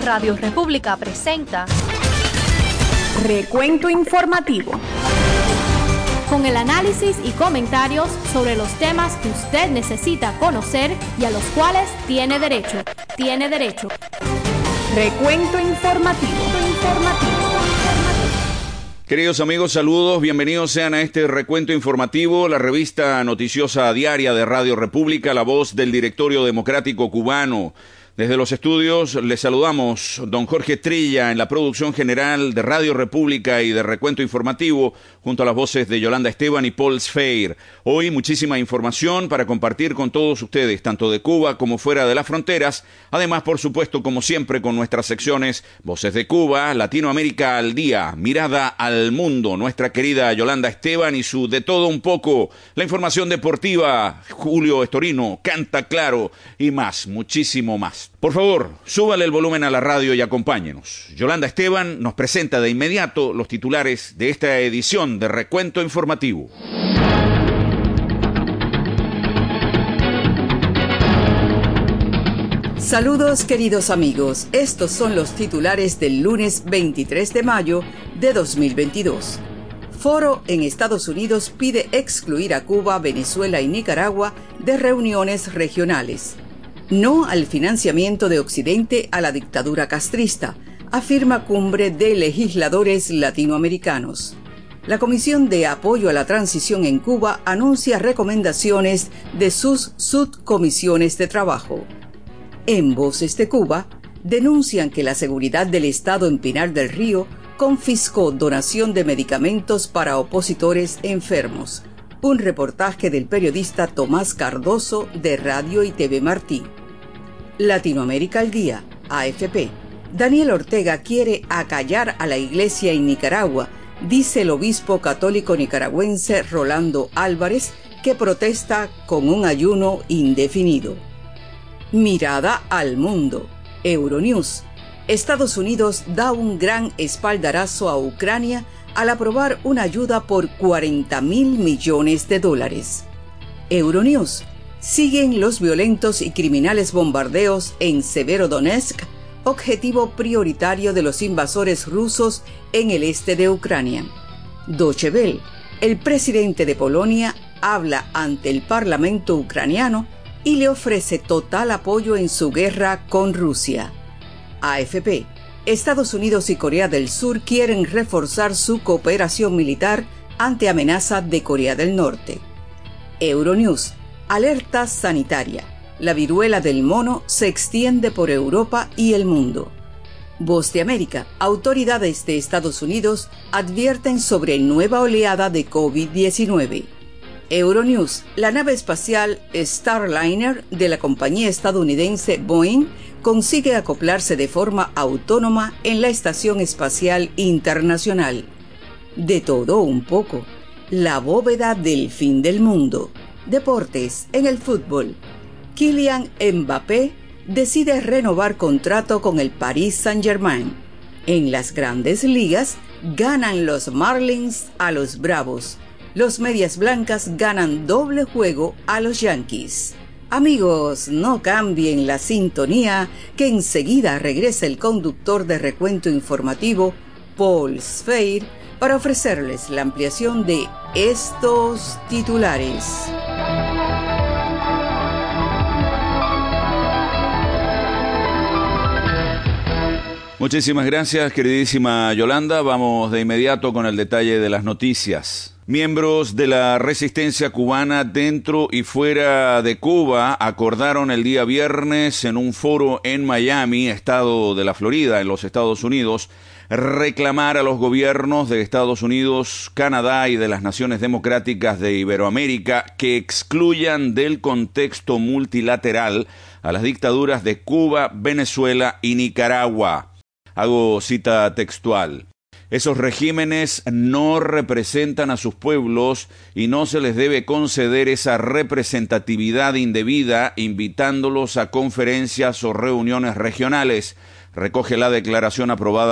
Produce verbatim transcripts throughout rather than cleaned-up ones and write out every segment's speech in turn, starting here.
Radio República presenta Recuento Informativo, con el análisis y comentarios sobre los temas que usted necesita conocer y a los cuales tiene derecho. Tiene derecho. Recuento Informativo. Informativo. Queridos amigos, saludos, bienvenidos sean a este recuento informativo, la revista noticiosa diaria de Radio República, la voz del Directorio Democrático Cubano. Desde los estudios les saludamos, don Jorge Trilla, en la producción general de Radio República y de Recuento Informativo, junto a las voces de Yolanda Esteban y Paul Sfeir. Hoy muchísima información para compartir con todos ustedes, tanto de Cuba como fuera de las fronteras. Además, por supuesto, como siempre, con nuestras secciones Voces de Cuba, Latinoamérica al Día, Mirada al Mundo, nuestra querida Yolanda Esteban y su De Todo Un Poco, la información deportiva, Julio Estorino, Canta Claro y más, muchísimo más. Por favor, súbale el volumen a la radio y acompáñenos. Yolanda Esteban nos presenta de inmediato los titulares de esta edición de Recuento Informativo. Saludos, queridos amigos. Estos son los titulares del lunes veintitrés de mayo de dos mil veintidós. Foro en Estados Unidos pide excluir a Cuba, Venezuela y Nicaragua de reuniones regionales. No al financiamiento de Occidente a la dictadura castrista, afirma cumbre de legisladores latinoamericanos. La Comisión de Apoyo a la Transición en Cuba anuncia recomendaciones de sus subcomisiones de trabajo. En Voces de Cuba, denuncian que la seguridad del Estado en Pinar del Río confiscó donación de medicamentos para opositores enfermos. Un reportaje del periodista Tomás Cardoso de Radio y T V Martí. Latinoamérica al Día, A F P. Daniel Ortega quiere acallar a la iglesia en Nicaragua, dice el obispo católico nicaragüense Rolando Álvarez, que protesta con un ayuno indefinido. Mirada al mundo. Euronews. Estados Unidos da un gran espaldarazo a Ucrania al aprobar una ayuda por cuarenta mil millones de dólares. Euronews. Siguen los violentos y criminales bombardeos en Severodonetsk, objetivo prioritario de los invasores rusos en el este de Ucrania. Deutsche Welle. El presidente de Polonia habla ante el parlamento ucraniano y le ofrece total apoyo en su guerra con Rusia. A F P. Estados Unidos y Corea del Sur quieren reforzar su cooperación militar ante amenaza de Corea del Norte. Euronews. Alerta sanitaria. La viruela del mono se extiende por Europa y el mundo. Voz de América. Autoridades de Estados Unidos advierten sobre nueva oleada de COVID diecinueve. Euronews. La nave espacial Starliner de la compañía estadounidense Boeing consigue acoplarse de forma autónoma en la Estación Espacial Internacional. De todo un poco. La bóveda del fin del mundo. Deportes en el fútbol. Kylian Mbappé decide renovar contrato con el Paris Saint-Germain. En las grandes ligas ganan los Marlins a los Bravos. Los Medias Blancas ganan doble juego a los Yankees. Amigos, no cambien la sintonía, que enseguida regresa el conductor de Recuento Informativo, Paul Sfeir, para ofrecerles la ampliación de estos titulares. Muchísimas gracias, queridísima Yolanda. Vamos de inmediato con el detalle de las noticias. Miembros de la resistencia cubana dentro y fuera de Cuba acordaron el día viernes en un foro en Miami, estado de la Florida, en los Estados Unidos, reclamar a los gobiernos de Estados Unidos, Canadá y de las naciones democráticas de Iberoamérica que excluyan del contexto multilateral a las dictaduras de Cuba, Venezuela y Nicaragua. Hago cita textual. Esos regímenes no representan a sus pueblos y no se les debe conceder esa representatividad indebida invitándolos a conferencias o reuniones regionales, recoge la declaración aprobada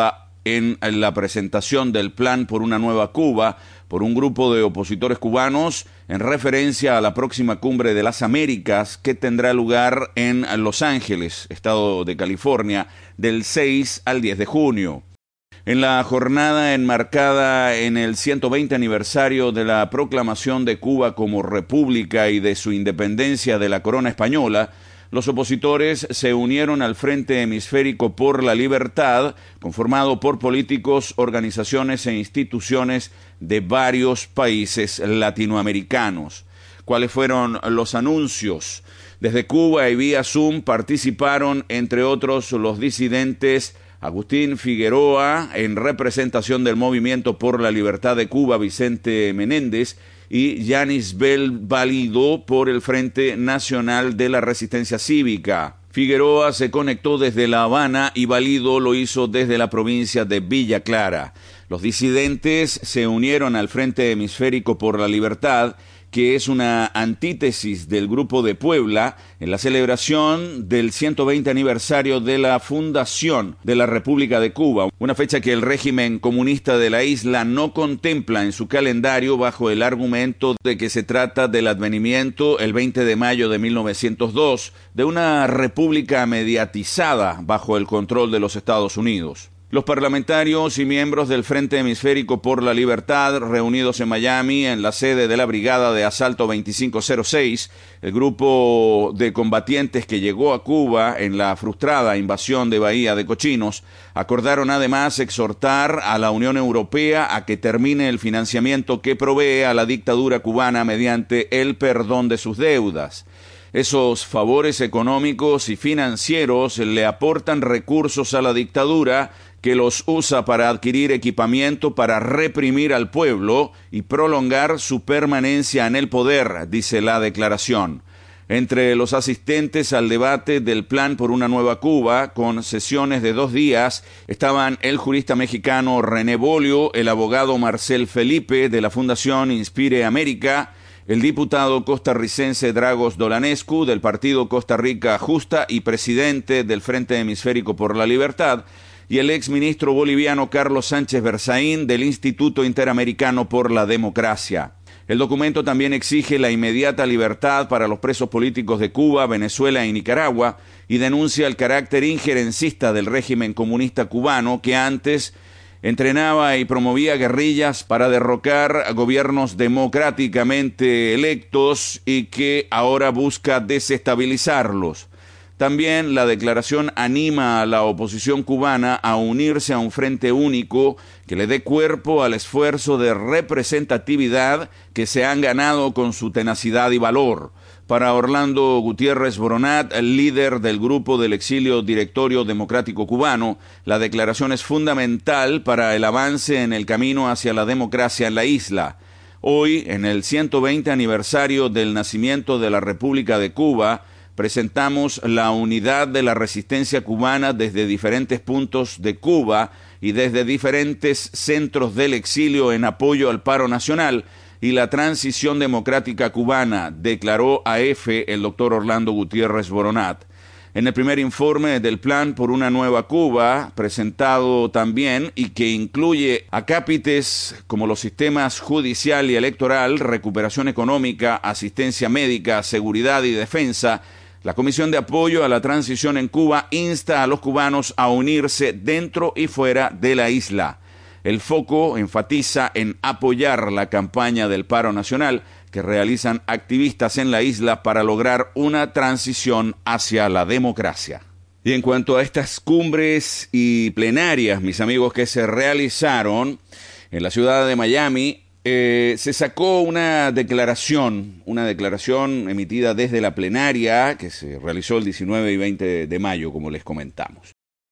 en la presentación del Plan por una Nueva Cuba por un grupo de opositores cubanos en referencia a la próxima Cumbre de las Américas que tendrá lugar en Los Ángeles, estado de California, del seis al diez de junio. En la jornada enmarcada en el ciento veinte aniversario de la proclamación de Cuba como república y de su independencia de la corona española, los opositores se unieron al Frente Hemisférico por la Libertad, conformado por políticos, organizaciones e instituciones de varios países latinoamericanos. ¿Cuáles fueron los anuncios? Desde Cuba y vía Zoom participaron, entre otros, los disidentes Agustín Figueroa, en representación del Movimiento por la Libertad de Cuba, Vicente Menéndez, y Yanis Bel Valido por el Frente Nacional de la Resistencia Cívica. Figueroa se conectó desde La Habana y Valido lo hizo desde la provincia de Villa Clara. Los disidentes se unieron al Frente Hemisférico por la Libertad, que es una antítesis del Grupo de Puebla, en la celebración del ciento veinte aniversario de la fundación de la República de Cuba, una fecha que el régimen comunista de la isla no contempla en su calendario bajo el argumento de que se trata del advenimiento el veinte de mayo de mil novecientos dos de una república mediatizada bajo el control de los Estados Unidos. Los parlamentarios y miembros del Frente Hemisférico por la Libertad, reunidos en Miami en la sede de la Brigada de Asalto veinticinco cero seis, el grupo de combatientes que llegó a Cuba en la frustrada invasión de Bahía de Cochinos, acordaron además exhortar a la Unión Europea a que termine el financiamiento que provee a la dictadura cubana mediante el perdón de sus deudas. Esos favores económicos y financieros le aportan recursos a la dictadura, que los usa para adquirir equipamiento para reprimir al pueblo y prolongar su permanencia en el poder, dice la declaración. Entre los asistentes al debate del Plan por una Nueva Cuba, con sesiones de dos días, estaban el jurista mexicano René Bolio, el abogado Marcel Felipe de la Fundación Inspire América, el diputado costarricense Dragos Dolanescu del Partido Costa Rica Justa y presidente del Frente Hemisférico por la Libertad, y el exministro boliviano Carlos Sánchez Berzaín del Instituto Interamericano por la Democracia. El documento también exige la inmediata libertad para los presos políticos de Cuba, Venezuela y Nicaragua y denuncia el carácter injerencista del régimen comunista cubano que antes entrenaba y promovía guerrillas para derrocar a gobiernos democráticamente electos y que ahora busca desestabilizarlos. También la declaración anima a la oposición cubana a unirse a un frente único que le dé cuerpo al esfuerzo de representatividad que se han ganado con su tenacidad y valor. Para Orlando Gutiérrez Boronat, el líder del grupo del exilio Directorio Democrático Cubano, la declaración es fundamental para el avance en el camino hacia la democracia en la isla. Hoy, en el ciento veinte aniversario del nacimiento de la República de Cuba, presentamos la unidad de la resistencia cubana desde diferentes puntos de Cuba y desde diferentes centros del exilio en apoyo al paro nacional y la transición democrática cubana, declaró a EFE el doctor Orlando Gutiérrez Boronat. En el primer informe del Plan por una Nueva Cuba, presentado también y que incluye acápites como los sistemas judicial y electoral, recuperación económica, asistencia médica, seguridad y defensa, la Comisión de Apoyo a la Transición en Cuba insta a los cubanos a unirse dentro y fuera de la isla. El foco enfatiza en apoyar la campaña del paro nacional que realizan activistas en la isla para lograr una transición hacia la democracia. Y en cuanto a estas cumbres y plenarias, mis amigos, que se realizaron en la ciudad de Miami, Eh, se sacó una declaración, una declaración emitida desde la plenaria que se realizó el diecinueve y veinte de mayo, como les comentamos.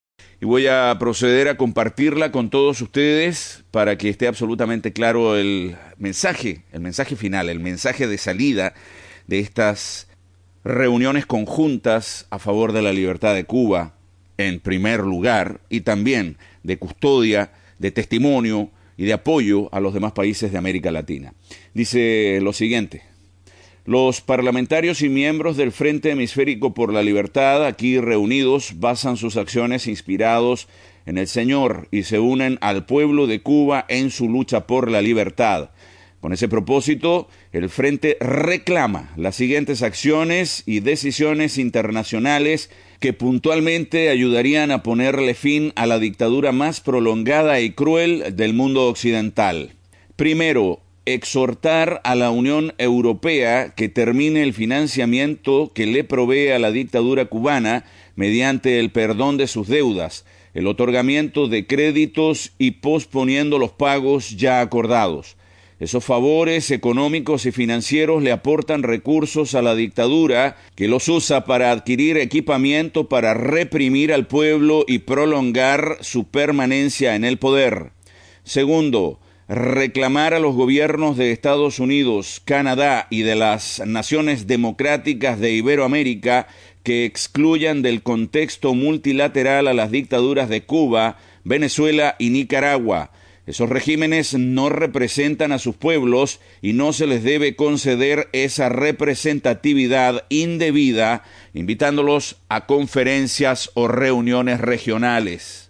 Y voy a proceder a compartirla con todos ustedes para que esté absolutamente claro el mensaje, el mensaje final, el mensaje de salida de estas reuniones conjuntas a favor de la libertad de Cuba, en primer lugar, y también de custodia, de testimonio y de apoyo a los demás países de América Latina. Dice lo siguiente: los parlamentarios y miembros del Frente Hemisférico por la Libertad, aquí reunidos, basan sus acciones inspirados en el Señor y se unen al pueblo de Cuba en su lucha por la libertad. Con ese propósito, el Frente reclama las siguientes acciones y decisiones internacionales que puntualmente ayudarían a ponerle fin a la dictadura más prolongada y cruel del mundo occidental. Primero, exhortar a la Unión Europea que termine el financiamiento que le provee a la dictadura cubana mediante el perdón de sus deudas, el otorgamiento de créditos y posponiendo los pagos ya acordados. Esos favores económicos y financieros le aportan recursos a la dictadura, que los usa para adquirir equipamiento para reprimir al pueblo y prolongar su permanencia en el poder. Segundo, reclamar a los gobiernos de Estados Unidos, Canadá y de las naciones democráticas de Iberoamérica que excluyan del contexto multilateral a las dictaduras de Cuba, Venezuela y Nicaragua. Esos regímenes no representan a sus pueblos y no se les debe conceder esa representatividad indebida, invitándolos a conferencias o reuniones regionales.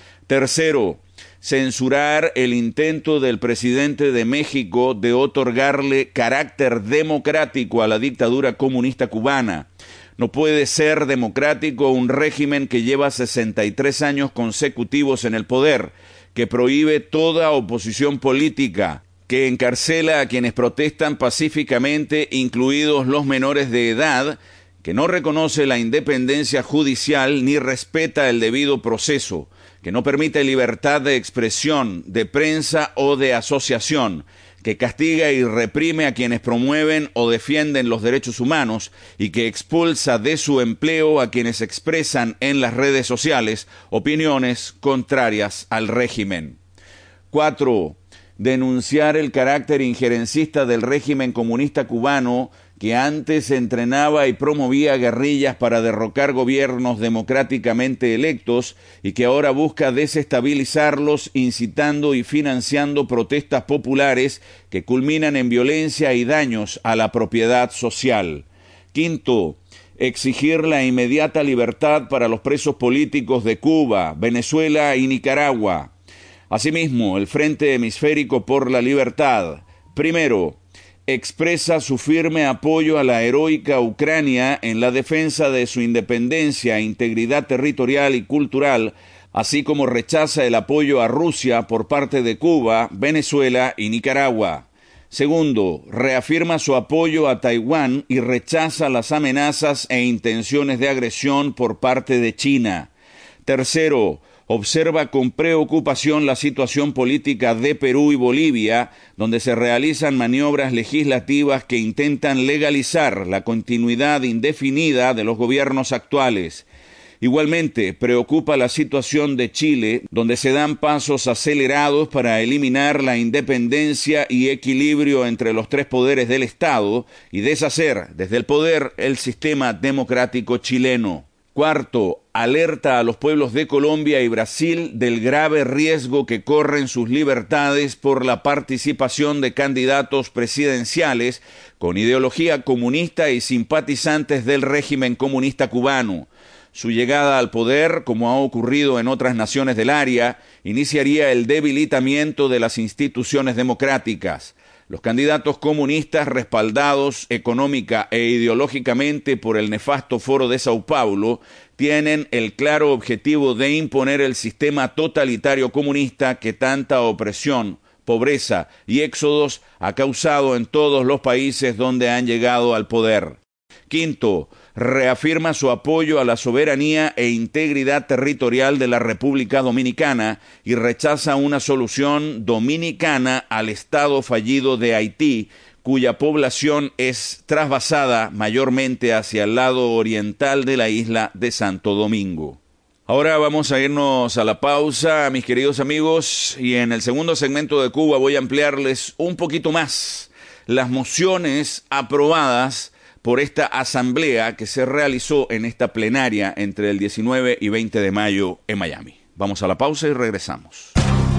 Tercero, censurar el intento del presidente de México de otorgarle carácter democrático a la dictadura comunista cubana. No puede ser democrático un régimen que lleva sesenta y tres años consecutivos en el poder, que prohíbe toda oposición política, que encarcela a quienes protestan pacíficamente, incluidos los menores de edad, que no reconoce la independencia judicial ni respeta el debido proceso, que no permite libertad de expresión, de prensa o de asociación, que castiga y reprime a quienes promueven o defienden los derechos humanos y que expulsa de su empleo a quienes expresan en las redes sociales opiniones contrarias al régimen. Cuatro, denunciar el carácter injerencista del régimen comunista cubano que antes entrenaba y promovía guerrillas para derrocar gobiernos democráticamente electos y que ahora busca desestabilizarlos incitando y financiando protestas populares que culminan en violencia y daños a la propiedad social. Quinto, exigir la inmediata libertad para los presos políticos de Cuba, Venezuela y Nicaragua. Asimismo, el Frente Hemisférico por la Libertad, primero, expresa su firme apoyo a la heroica Ucrania en la defensa de su independencia, integridad territorial y cultural, así como rechaza el apoyo a Rusia por parte de Cuba, Venezuela y Nicaragua. Segundo, reafirma su apoyo a Taiwán y rechaza las amenazas e intenciones de agresión por parte de China. Tercero, observa con preocupación la situación política de Perú y Bolivia, donde se realizan maniobras legislativas que intentan legalizar la continuidad indefinida de los gobiernos actuales. Igualmente, preocupa la situación de Chile, donde se dan pasos acelerados para eliminar la independencia y equilibrio entre los tres poderes del Estado y deshacer desde el poder el sistema democrático chileno. Cuarto, alerta a los pueblos de Colombia y Brasil del grave riesgo que corren sus libertades por la participación de candidatos presidenciales con ideología comunista y simpatizantes del régimen comunista cubano. Su llegada al poder, como ha ocurrido en otras naciones del área, iniciaría el debilitamiento de las instituciones democráticas. Los candidatos comunistas respaldados económica e ideológicamente por el nefasto Foro de Sao Paulo tienen el claro objetivo de imponer el sistema totalitario comunista que tanta opresión, pobreza y éxodos ha causado en todos los países donde han llegado al poder. Quinto, reafirma su apoyo a la soberanía e integridad territorial de la República Dominicana y rechaza una solución dominicana al Estado fallido de Haití, cuya población es trasvasada mayormente hacia el lado oriental de la isla de Santo Domingo. Ahora vamos a irnos a la pausa, mis queridos amigos, y en el segundo segmento de Cuba voy a ampliarles un poquito más las mociones aprobadas por esta asamblea que se realizó en esta plenaria entre el diecinueve y veinte de mayo en Miami. Vamos a la pausa y regresamos.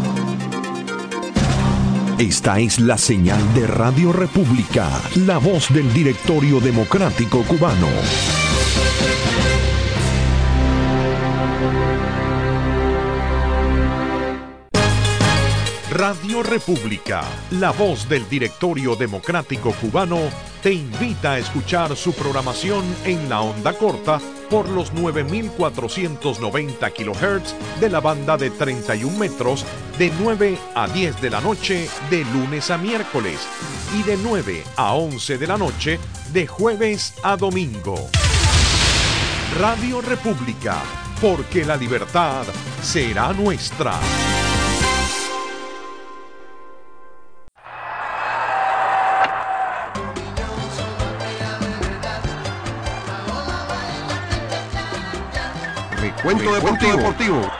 Esta es la señal de Radio República, la voz del Directorio Democrático Cubano. Radio República, la voz del Directorio Democrático Cubano, te invita a escuchar su programación en la onda corta por los nueve mil cuatrocientos noventa kilohertz de la banda de treinta y un metros de nueve a diez de la noche de lunes a miércoles y de nueve a once de la noche de jueves a domingo. Radio República, porque la libertad será nuestra. Recuento deportivo. deportivo.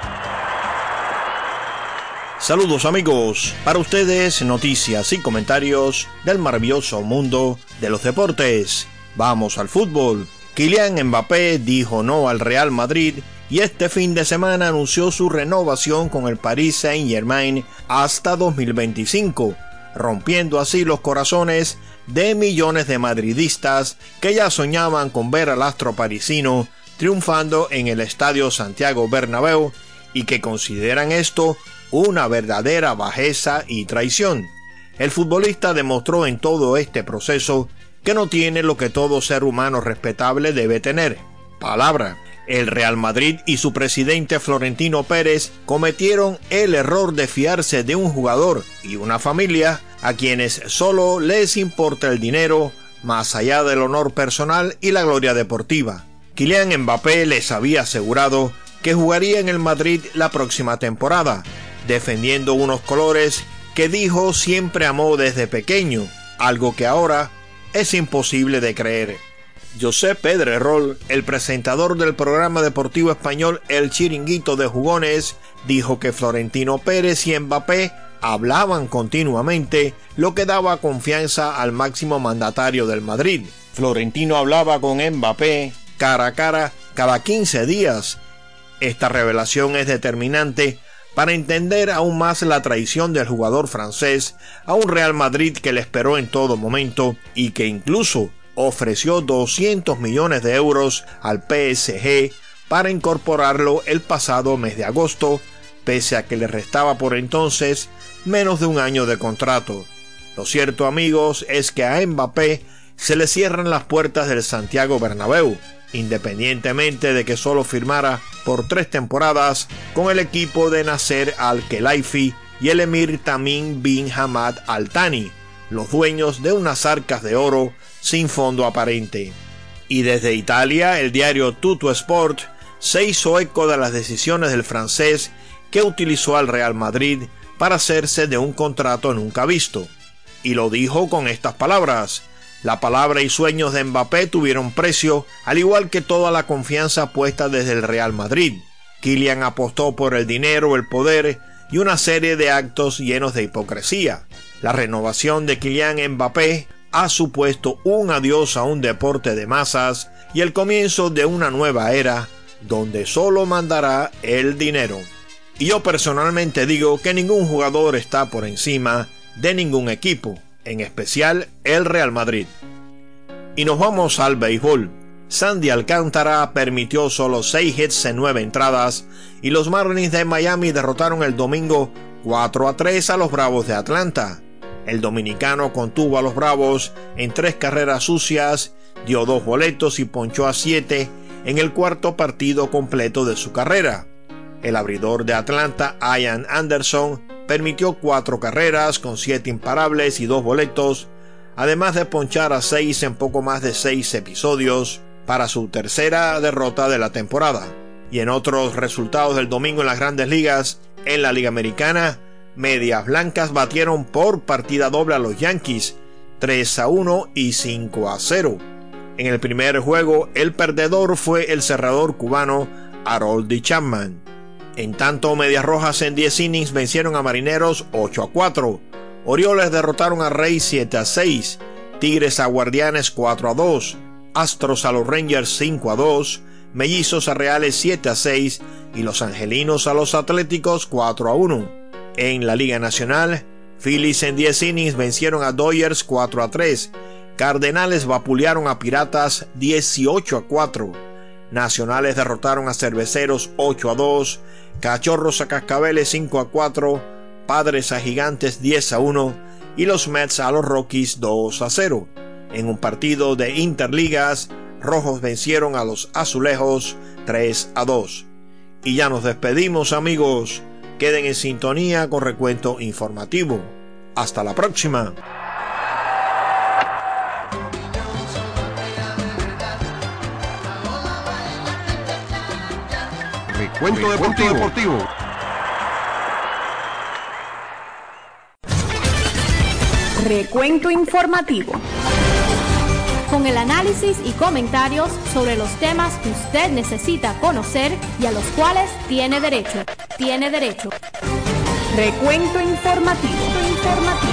Saludos amigos, para ustedes noticias y comentarios del maravilloso mundo de los deportes. Vamos al fútbol. Kylian Mbappé dijo no al Real Madrid y este fin de semana anunció su renovación con el Paris Saint-Germain hasta dos mil veinticinco, rompiendo así los corazones de millones de madridistas que ya soñaban con ver al astro parisino triunfando en el Estadio Santiago Bernabéu y que consideran esto una verdadera bajeza y traición. El futbolista demostró en todo este proceso que no tiene lo que todo ser humano respetable debe tener: palabra. El Real Madrid y su presidente Florentino Pérez cometieron el error de fiarse de un jugador y una familia a quienes solo les importa el dinero más allá del honor personal y la gloria deportiva. Kylian Mbappé les había asegurado que jugaría en el Madrid la próxima temporada, defendiendo unos colores que dijo siempre amó desde pequeño, algo que ahora es imposible de creer. Josep Pedrerol, el presentador del programa deportivo español El Chiringuito de Jugones, dijo que Florentino Pérez y Mbappé hablaban continuamente, lo que daba confianza al máximo mandatario del Madrid. Florentino hablaba con Mbappé cara a cara cada quince días. Esta revelación es determinante para entender aún más la traición del jugador francés a un Real Madrid que le esperó en todo momento y que incluso ofreció doscientos millones de euros al P S G para incorporarlo el pasado mes de agosto, pese a que le restaba por entonces menos de un año de contrato. Lo cierto, amigos, es que a Mbappé se le cierran las puertas del Santiago Bernabéu, independientemente de que solo firmara por tres temporadas con el equipo de Nasser Al-Khelaifi y el emir Tamim bin Hamad Al Thani, los dueños de unas arcas de oro sin fondo aparente. Y desde Italia, el diario Tuttosport se hizo eco de las decisiones del francés que utilizó al Real Madrid para hacerse de un contrato nunca visto. Y lo dijo con estas palabras: la palabra y sueños de Mbappé tuvieron precio, al igual que toda la confianza puesta desde el Real Madrid. Kylian apostó por el dinero, el poder y una serie de actos llenos de hipocresía. La renovación de Kylian Mbappé ha supuesto un adiós a un deporte de masas y el comienzo de una nueva era donde solo mandará el dinero. Y yo personalmente digo que ningún jugador está por encima de ningún equipo, en especial el Real Madrid. Y nos vamos al béisbol. Sandy Alcántara permitió solo seis hits en nueve entradas y los Marlins de Miami derrotaron el domingo cuatro a tres a los Bravos de Atlanta. El dominicano contuvo a los Bravos en tres carreras sucias, dio dos boletos y ponchó a siete en el cuarto partido completo de su carrera. El abridor de Atlanta, Ian Anderson, permitió cuatro carreras con siete imparables y dos boletos, además de ponchar a seis en poco más de seis episodios para su tercera derrota de la temporada. Y en otros resultados del domingo en las Grandes Ligas, en la Liga Americana, Medias Blancas batieron por partida doble a los Yankees, tres a uno y cinco a cero. En el primer juego, el perdedor fue el cerrador cubano Harold Chapman. En tanto, Medias Rojas en diez innings vencieron a Marineros ocho a cuatro. Orioles derrotaron a Reyes siete a seis. Tigres a Guardianes cuatro a dos. Astros a los Rangers cinco a dos. Mellizos a Reales siete a seis. Y los Angelinos a los Atléticos cuatro a uno. En la Liga Nacional, Phillies en diez innings vencieron a Dodgers cuatro a tres. Cardenales vapulearon a Piratas dieciocho a cuatro. Nacionales derrotaron a Cerveceros ocho a dos. Cachorros a Cascabeles cinco a cuatro. Padres a Gigantes diez a uno y los Mets a los Rockies dos a cero. En un partido de Interligas, Rojos vencieron a los Azulejos tres a dos. Y ya nos despedimos, amigos. Queden en sintonía con Recuento Informativo. Hasta la próxima. Recuento Deportivo. Deportivo. Recuento Informativo. Con el análisis y comentarios sobre los temas que usted necesita conocer y a los cuales tiene derecho. Tiene derecho. Recuento Informativo. Informativo.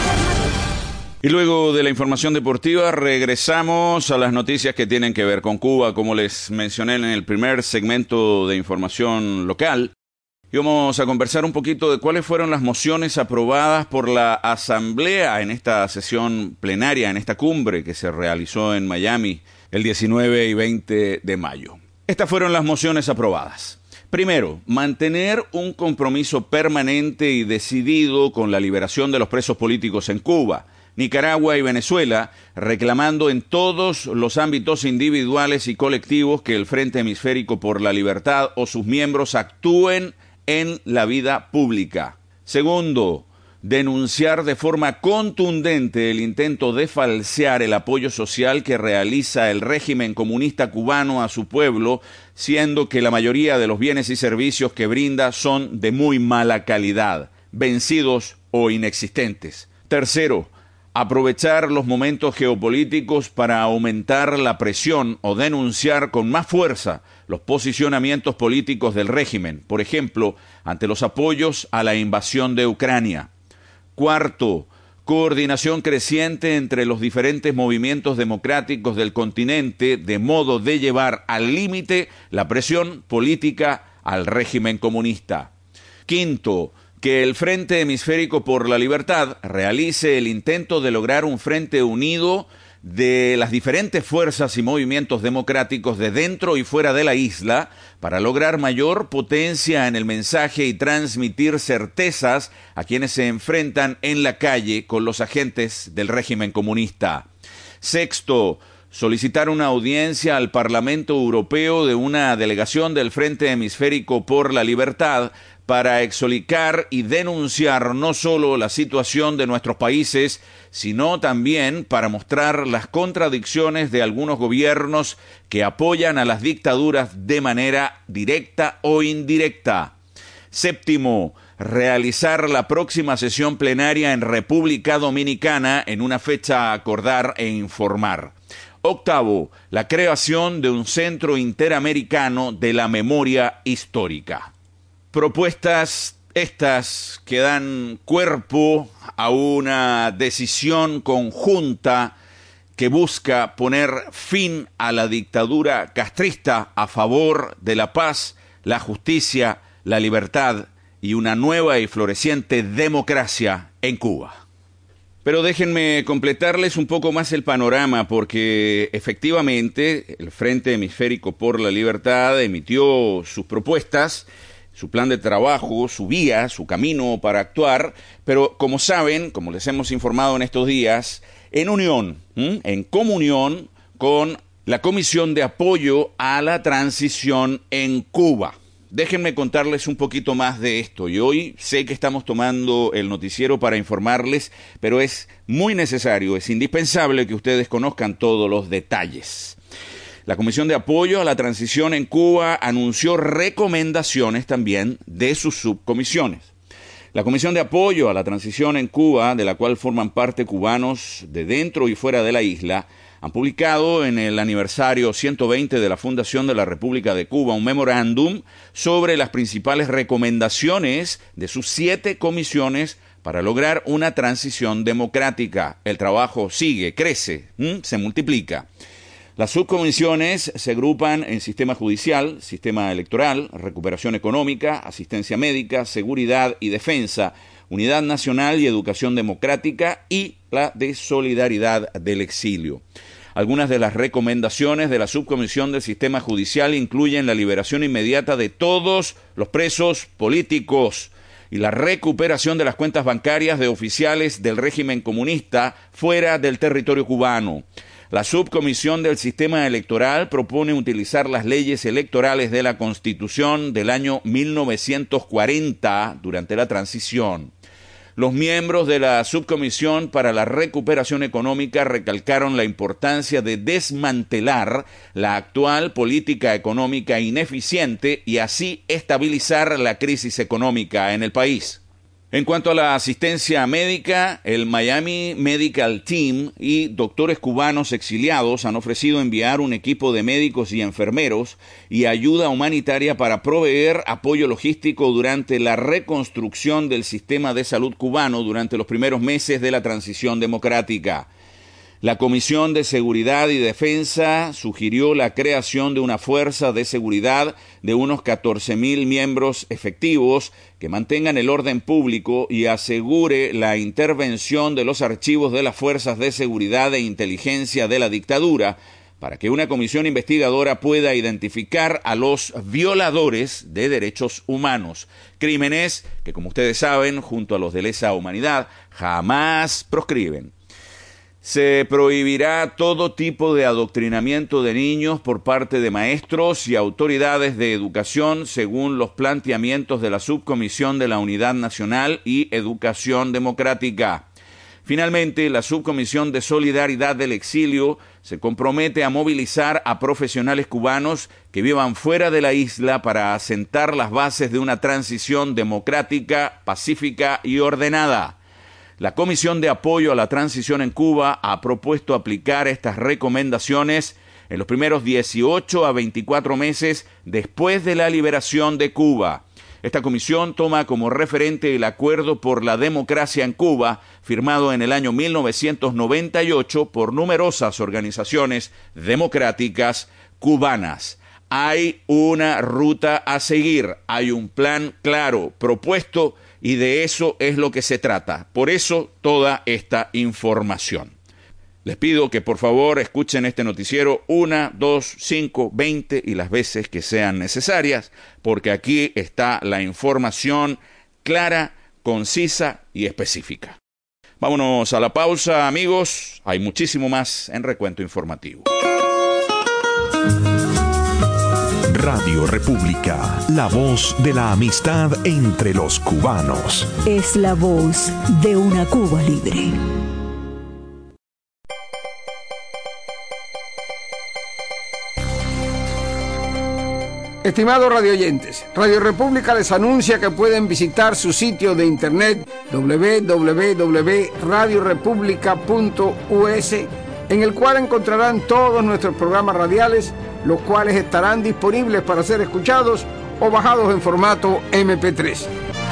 Y luego de la información deportiva regresamos a las noticias que tienen que ver con Cuba, como les mencioné en el primer segmento de información local. Y vamos a conversar un poquito de cuáles fueron las mociones aprobadas por la Asamblea en esta sesión plenaria, en esta cumbre que se realizó en Miami el diecinueve y veinte de mayo. Estas fueron las mociones aprobadas. Primero, mantener un compromiso permanente y decidido con la liberación de los presos políticos en Cuba, Nicaragua y Venezuela, reclamando en todos los ámbitos individuales y colectivos que el Frente Hemisférico por la Libertad o sus miembros actúen en la vida pública. Segundo, denunciar de forma contundente el intento de falsear el apoyo social que realiza el régimen comunista cubano a su pueblo, siendo que la mayoría de los bienes y servicios que brinda son de muy mala calidad, vencidos o inexistentes. Tercero, aprovechar los momentos geopolíticos para aumentar la presión o denunciar con más fuerza los posicionamientos políticos del régimen, por ejemplo, ante los apoyos a la invasión de Ucrania. Cuarto, coordinación creciente entre los diferentes movimientos democráticos del continente de modo de llevar al límite la presión política al régimen comunista. Quinto, que el Frente Hemisférico por la Libertad realice el intento de lograr un frente unido de las diferentes fuerzas y movimientos democráticos de dentro y fuera de la isla para lograr mayor potencia en el mensaje y transmitir certezas a quienes se enfrentan en la calle con los agentes del régimen comunista. Sexto, solicitar una audiencia al Parlamento Europeo de una delegación del Frente Hemisférico por la Libertad para explicar y denunciar no solo la situación de nuestros países, sino también para mostrar las contradicciones de algunos gobiernos que apoyan a las dictaduras de manera directa o indirecta. Séptimo, realizar la próxima sesión plenaria en República Dominicana en una fecha a acordar e informar. Octavo, la creación de un centro interamericano de la memoria histórica. Propuestas estas que dan cuerpo a una decisión conjunta que busca poner fin a la dictadura castrista a favor de la paz, la justicia, la libertad y una nueva y floreciente democracia en Cuba. Pero déjenme completarles un poco más el panorama, porque efectivamente el Frente Hemisférico por la Libertad emitió sus propuestas, su plan de trabajo, su vía, su camino para actuar, pero como saben, como les hemos informado en estos días, en unión, ¿m? en comunión con la Comisión de Apoyo a la Transición en Cuba. Déjenme contarles un poquito más de esto. Y hoy sé que estamos tomando el noticiero para informarles, pero es muy necesario, es indispensable que ustedes conozcan todos los detalles. La Comisión de Apoyo a la Transición en Cuba anunció recomendaciones también de sus subcomisiones. La Comisión de Apoyo a la Transición en Cuba, de la cual forman parte cubanos de dentro y fuera de la isla, han publicado en el aniversario ciento veinte de la Fundación de la República de Cuba un memorándum sobre las principales recomendaciones de sus siete comisiones para lograr una transición democrática. El trabajo sigue, crece, ¿m? se multiplica. Las subcomisiones se agrupan en sistema judicial, sistema electoral, recuperación económica, asistencia médica, seguridad y defensa, unidad nacional y educación democrática y la de solidaridad del exilio. Algunas de las recomendaciones de la subcomisión del sistema judicial incluyen la liberación inmediata de todos los presos políticos, y la recuperación de las cuentas bancarias de oficiales del régimen comunista fuera del territorio cubano. La subcomisión del sistema electoral propone utilizar las leyes electorales de la Constitución del año mil novecientos cuarenta durante la transición. Los miembros de la Subcomisión para la Recuperación Económica recalcaron la importancia de desmantelar la actual política económica ineficiente y así estabilizar la crisis económica en el país. En cuanto a la asistencia médica, el Miami Medical Team y doctores cubanos exiliados han ofrecido enviar un equipo de médicos y enfermeros y ayuda humanitaria para proveer apoyo logístico durante la reconstrucción del sistema de salud cubano durante los primeros meses de la transición democrática. La Comisión de Seguridad y Defensa sugirió la creación de una fuerza de seguridad de unos catorce mil miembros efectivos que mantengan el orden público y asegure la intervención de los archivos de las fuerzas de seguridad e inteligencia de la dictadura para que una comisión investigadora pueda identificar a los violadores de derechos humanos, crímenes que, como ustedes saben, junto a los de lesa humanidad, jamás proscriben. Se prohibirá todo tipo de adoctrinamiento de niños por parte de maestros y autoridades de educación según los planteamientos de la Subcomisión de la Unidad Nacional y Educación Democrática. Finalmente, la Subcomisión de Solidaridad del Exilio se compromete a movilizar a profesionales cubanos que vivan fuera de la isla para asentar las bases de una transición democrática, pacífica y ordenada. La Comisión de Apoyo a la Transición en Cuba ha propuesto aplicar estas recomendaciones en los primeros dieciocho a veinticuatro meses después de la liberación de Cuba. Esta comisión toma como referente el Acuerdo por la Democracia en Cuba, firmado en el año mil novecientos noventa y ocho por numerosas organizaciones democráticas cubanas. Hay una ruta a seguir, hay un plan claro, propuesto, y de eso es lo que se trata. Por eso toda esta información. Les pido que por favor escuchen este noticiero una, dos, cinco, veinte y las veces que sean necesarias, porque aquí está la información clara, concisa y específica. Vámonos a la pausa, amigos. Hay muchísimo más en Recuento Informativo. Radio República, la voz de la amistad entre los cubanos. Es la voz de una Cuba libre. Estimados radioyentes, Radio República les anuncia que pueden visitar su sitio de internet doble u doble u doble u punto radio república punto u s, en el cual encontrarán todos nuestros programas radiales, los cuales estarán disponibles para ser escuchados o bajados en formato eme pe tres.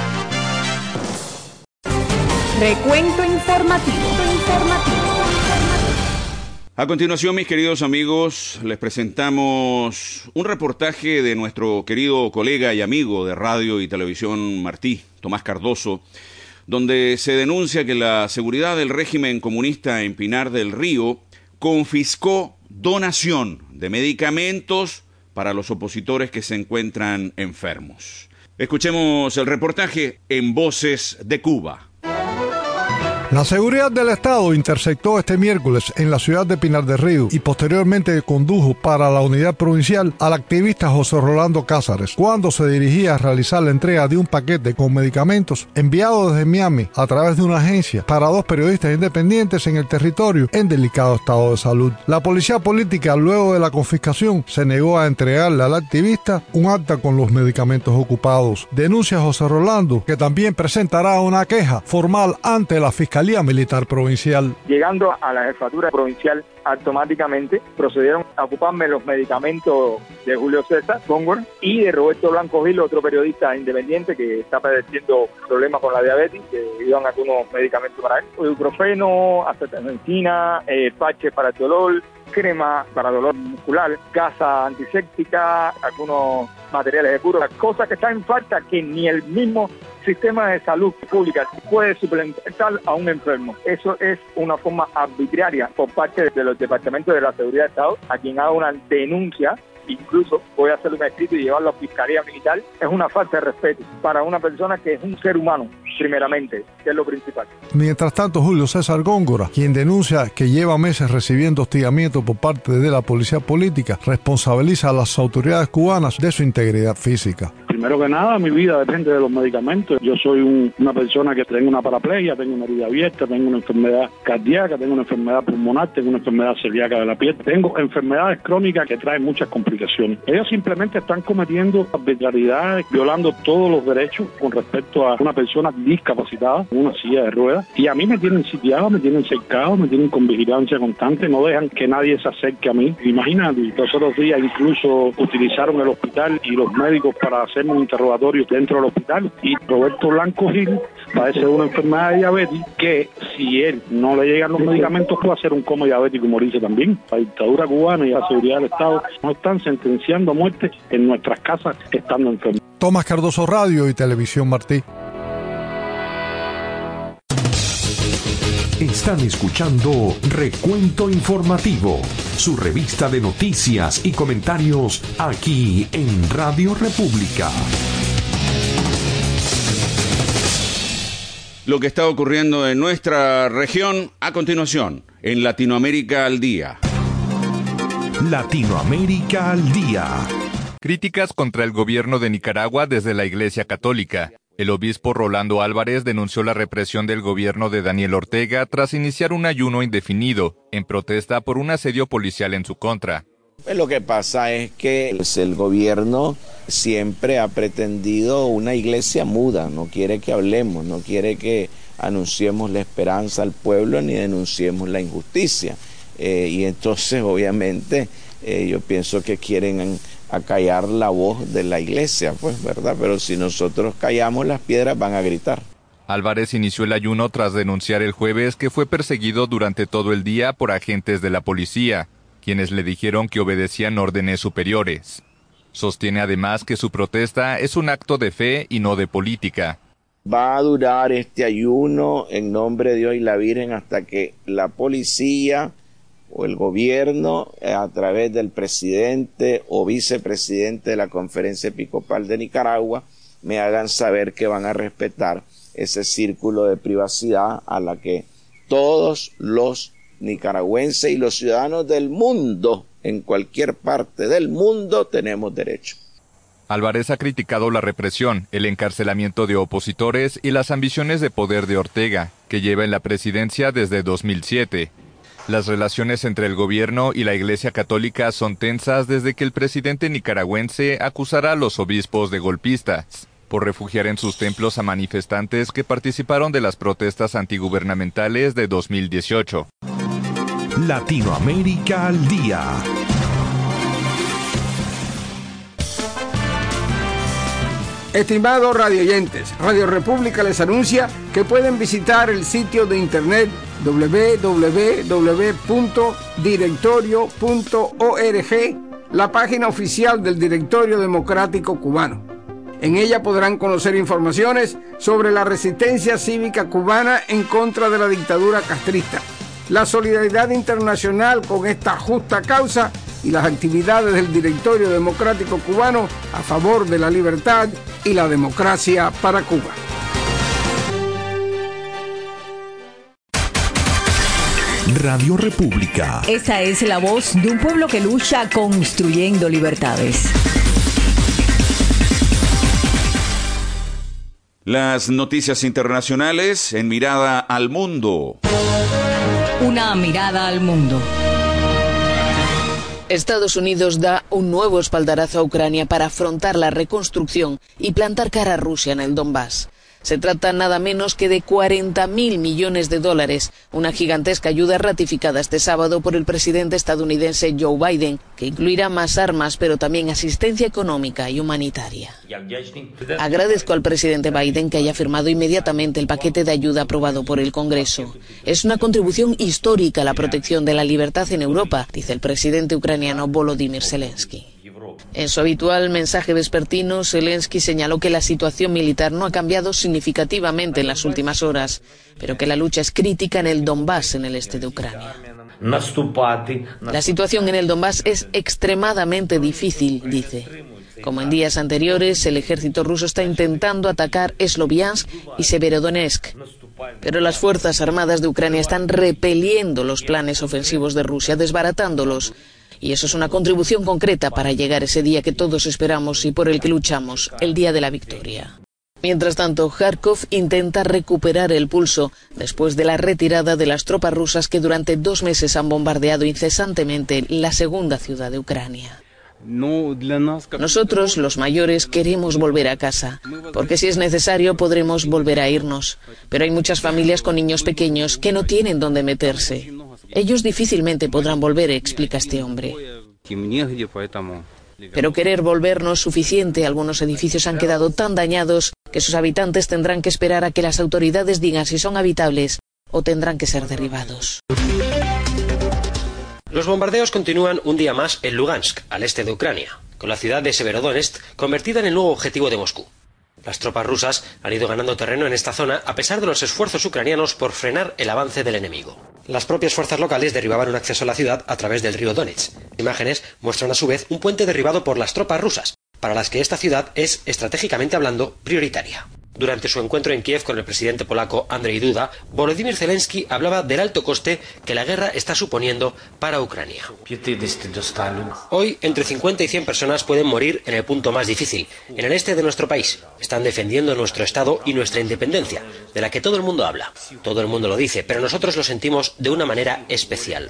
Recuento informativo. informativo. A continuación, mis queridos amigos, les presentamos un reportaje de nuestro querido colega y amigo de Radio y Televisión Martí, Tomás Cardoso, donde se denuncia que la seguridad del régimen comunista en Pinar del Río confiscó donación de medicamentos para los opositores que se encuentran enfermos. Escuchemos el reportaje en Voces de Cuba. La seguridad del Estado interceptó este miércoles en la ciudad de Pinar del Río y posteriormente condujo para la unidad provincial al activista José Rolando Cázares cuando se dirigía a realizar la entrega de un paquete con medicamentos enviado desde Miami a través de una agencia para dos periodistas independientes en el territorio en delicado estado de salud. La policía política, luego de la confiscación, se negó a entregarle al activista un acta con los medicamentos ocupados. Denuncia José Rolando que también presentará una queja formal ante la Fiscalía Militar Provincial. Llegando a la jefatura provincial, automáticamente procedieron a ocuparme los medicamentos de Julio César Góngora y de Roberto Blanco Gil, otro periodista independiente que está padeciendo problemas con la diabetes, que iban algunos medicamentos para él, ibuprofeno, acetaminofén, eh, parches para el dolor, crema para dolor muscular, gasa antiséptica, algunos materiales de cura, cosas que están en falta que ni el mismo sistema de salud pública puede suplementar a un enfermo. Eso es una forma arbitraria por parte de los departamentos de la seguridad de Estado, a quien haga una denuncia incluso voy a hacer un escrito y llevarlo a Fiscalía Militar, es una falta de respeto para una persona que es un ser humano, primeramente, que es lo principal. Mientras tanto, Julio César Góngora, quien denuncia que lleva meses recibiendo hostigamiento por parte de la policía política, responsabiliza a las autoridades cubanas de su integridad física. Primero que nada, mi vida depende de los medicamentos. Yo soy un, una persona que tengo una paraplegia, tengo una herida abierta, tengo una enfermedad cardíaca, tengo una enfermedad pulmonar, tengo una enfermedad celíaca de la piel, tengo enfermedades crónicas que traen muchas complicaciones. Ellos simplemente están cometiendo arbitrariedades, violando todos los derechos con respecto a una persona discapacitada en una silla de ruedas. Y a mí me tienen sitiado, me tienen cercado, me tienen con vigilancia constante, no dejan que nadie se acerque a mí. Imagínate, los otros días incluso utilizaron el hospital y los médicos para hacer un interrogatorio dentro del hospital, y Roberto Blanco Gil padece de una enfermedad de diabetes que si él no le llegan los medicamentos puede hacer un coma diabético y morirse también. La dictadura cubana y la seguridad del Estado no están sentenciando a muerte en nuestras casas estando enfermos. Tomás Cardoso, Radio y Televisión Martí. Están escuchando Recuento Informativo, su revista de noticias y comentarios aquí en Radio República. Lo que está ocurriendo en nuestra región a continuación, en Latinoamérica al Día. Latinoamérica al Día. Críticas contra el gobierno de Nicaragua desde la Iglesia Católica. El obispo Rolando Álvarez denunció la represión del gobierno de Daniel Ortega tras iniciar un ayuno indefinido, en protesta por un asedio policial en su contra. Pues lo que pasa es que pues, el gobierno siempre ha pretendido una iglesia muda, no quiere que hablemos, no quiere que anunciemos la esperanza al pueblo ni denunciemos la injusticia. Eh, y entonces, obviamente, eh, yo pienso que quieren acallar la voz de la iglesia, pues, ¿verdad? Pero si nosotros callamos, las piedras van a gritar. Álvarez inició el ayuno tras denunciar el jueves que fue perseguido durante todo el día por agentes de la policía, quienes le dijeron que obedecían órdenes superiores. Sostiene además que su protesta es un acto de fe y no de política. Va a durar este ayuno en nombre de Dios y la Virgen hasta que la policía o el gobierno, a través del presidente o vicepresidente de la Conferencia Episcopal de Nicaragua, me hagan saber que van a respetar ese círculo de privacidad a la que todos los nicaragüenses y los ciudadanos del mundo, en cualquier parte del mundo, tenemos derecho. Álvarez ha criticado la represión, el encarcelamiento de opositores y las ambiciones de poder de Ortega, que lleva en la presidencia desde dos mil siete. Las relaciones entre el gobierno y la Iglesia Católica son tensas desde que el presidente nicaragüense acusará a los obispos de golpistas por refugiar en sus templos a manifestantes que participaron de las protestas antigubernamentales de dos mil dieciocho. Latinoamérica al Día. Estimados radioyentes, Radio República les anuncia que pueden visitar el sitio de internet doble u doble u doble u punto directorio punto org, la página oficial del Directorio Democrático Cubano. En ella podrán conocer informaciones sobre la resistencia cívica cubana en contra de la dictadura castrista, la solidaridad internacional con esta justa causa y las actividades del Directorio Democrático Cubano a favor de la libertad y la democracia para Cuba. Radio República. Esa es la voz de un pueblo que lucha construyendo libertades. Las noticias internacionales en Mirada al Mundo. Una mirada al mundo. Estados Unidos da un nuevo espaldarazo a Ucrania para afrontar la reconstrucción y plantar cara a Rusia en el Donbass. Se trata nada menos que de cuarenta mil millones de dólares, una gigantesca ayuda ratificada este sábado por el presidente estadounidense Joe Biden, que incluirá más armas, pero también asistencia económica y humanitaria. Agradezco al presidente Biden que haya firmado inmediatamente el paquete de ayuda aprobado por el Congreso. Es una contribución histórica a la protección de la libertad en Europa, dice el presidente ucraniano Volodymyr Zelensky. En su habitual mensaje vespertino, Zelensky señaló que la situación militar no ha cambiado significativamente en las últimas horas, pero que la lucha es crítica en el Donbass, en el este de Ucrania. La situación en el Donbass es extremadamente difícil, dice. Como en días anteriores, el ejército ruso está intentando atacar Sloviansk y Severodonetsk. Pero las fuerzas armadas de Ucrania están repeliendo los planes ofensivos de Rusia, desbaratándolos. Y eso es una contribución concreta para llegar ese día que todos esperamos y por el que luchamos, el día de la victoria. Mientras tanto, Kharkov intenta recuperar el pulso después de la retirada de las tropas rusas que durante dos meses han bombardeado incesantemente la segunda ciudad de Ucrania. Nosotros, los mayores, queremos volver a casa, porque si es necesario podremos volver a irnos. Pero hay muchas familias con niños pequeños que no tienen dónde meterse. Ellos difícilmente podrán volver, explica este hombre. Pero querer volver no es suficiente. Algunos edificios han quedado tan dañados que sus habitantes tendrán que esperar a que las autoridades digan si son habitables o tendrán que ser derribados. Los bombardeos continúan un día más en Lugansk, al este de Ucrania, con la ciudad de Severodonetsk convertida en el nuevo objetivo de Moscú. Las tropas rusas han ido ganando terreno en esta zona a pesar de los esfuerzos ucranianos por frenar el avance del enemigo. Las propias fuerzas locales derribaban un acceso a la ciudad a través del río Donetsk. Imágenes muestran a su vez un puente derribado por las tropas rusas, para las que esta ciudad es, estratégicamente hablando, prioritaria. Durante su encuentro en Kiev con el presidente polaco Andrzej Duda, Volodymyr Zelensky hablaba del alto coste que la guerra está suponiendo para Ucrania. Hoy, entre cincuenta y cien personas pueden morir en el punto más difícil, en el este de nuestro país. Están defendiendo nuestro Estado y nuestra independencia, de la que todo el mundo habla. Todo el mundo lo dice, pero nosotros lo sentimos de una manera especial.